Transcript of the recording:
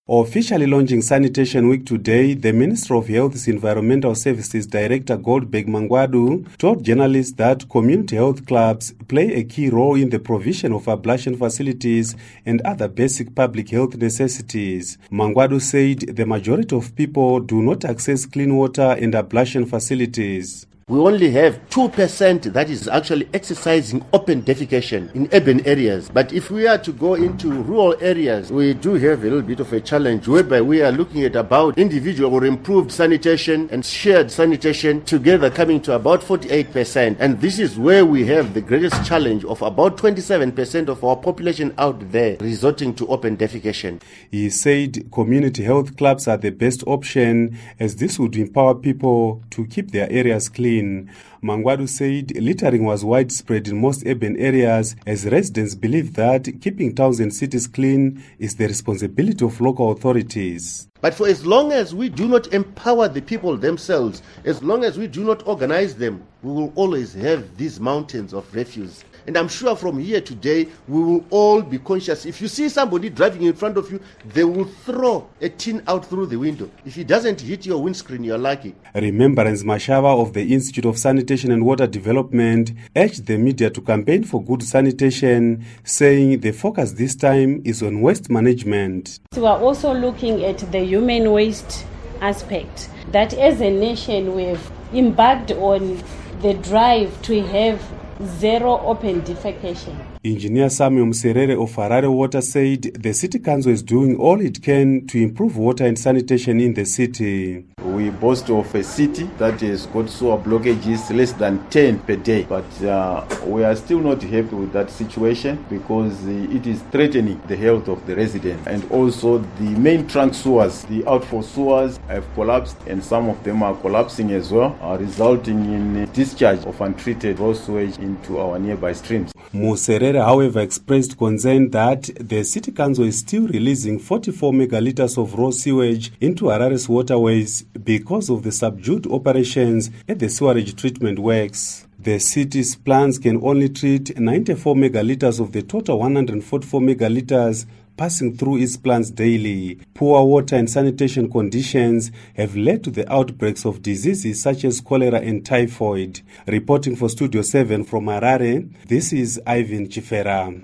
Officially launching Sanitation Week today, the Minister of Health's Environmental Services Director Goldberg Mangwadu told journalists that community health clubs play a key role in the provision of ablation facilities and other basic public health necessities. Mangwadu said the majority of people do not access clean water and ablation facilities. We only have 2% that is actually exercising open defecation in urban areas. But if we are to go into rural areas, we do have a little bit of a challenge whereby we are looking at about individual or improved sanitation and shared sanitation together coming to about 48%. And this is where we have the greatest challenge of about 27% of our population out there resorting to open defecation. He said community health clubs are the best option as this would empower people to keep their areas clean. Mangwadu said littering was widespread in most urban areas as residents believe that keeping towns and cities clean is the responsibility of local authorities. But for as long as we do not empower the people themselves, as long as we do not organize them, we will always have these mountains of refuse. And I'm sure from here today, we will all be conscious. If you see somebody driving in front of you, they will throw a tin out through the window. If it doesn't hit your windscreen, you're lucky. Remembrance Mashava of the Institute of Sanitation and Water Development urged the media to campaign for good sanitation, saying the focus this time is on waste management. We are also looking at the human waste aspect, that as a nation we have embarked on the drive to have zero open defecation. Engineer Samuel Mserere of Harare Water said the City Council is doing all it can to improve water and sanitation in the city. We boast of a city that has got sewer blockages less than 10 per day, but we are still not happy with that situation because it is threatening the health of the residents. And also the main trunk sewers, the outfall sewers have collapsed and some of them are collapsing as well, resulting in discharge of untreated raw sewage into our nearby streams. Mserere, however, expressed concern that the City Council is still releasing 44 megalitres of raw sewage into Harare's waterways because of the subdued operations at the sewerage treatment works. The city's plants can only treat 94 megalitres of the total 144 megalitres passing through its plants daily. Poor water and sanitation conditions have led to the outbreaks of diseases such as cholera and typhoid. Reporting for Studio 7 from Harare, this is Ivan Chifera.